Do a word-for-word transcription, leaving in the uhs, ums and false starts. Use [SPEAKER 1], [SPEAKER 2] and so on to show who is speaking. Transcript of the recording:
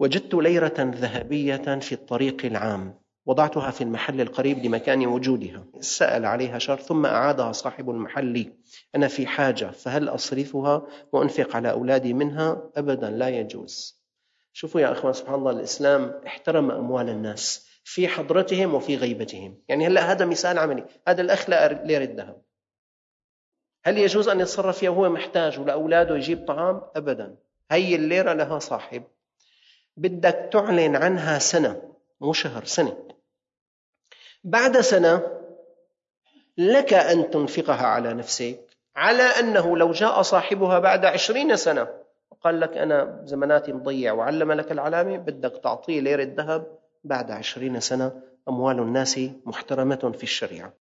[SPEAKER 1] وجدت ليرة ذهبية في الطريق العام، وضعتها في المحل القريب لمكان وجودها. سأل عليها شهر ثم أعادها صاحب المحل لي. أنا في حاجة، فهل أصرفها وأنفق على أولادي منها؟ أبدا، لا يجوز. شوفوا يا أخوان، سبحان الله، الإسلام احترم أموال الناس في حضرتهم وفي غيبتهم. يعني هلأ هذا مثال عملي، هذا الأخ لقى ليرة ذهب، هل يجوز أن يتصرف فيها وهو محتاج ولأولاده يجيب طعام؟ أبدا. هي الليرة لها صاحب، بدك تعلن عنها سنة، مو شهر، سنة. بعد سنة لك أن تنفقها على نفسك، على أنه لو جاء صاحبها بعد عشرين سنة وقال لك أنا زمناتي مضيع وعلم لك العلامة، بدك تعطيه ليرة ذهب بعد عشرين سنة. أموال الناس محترمة في الشريعة.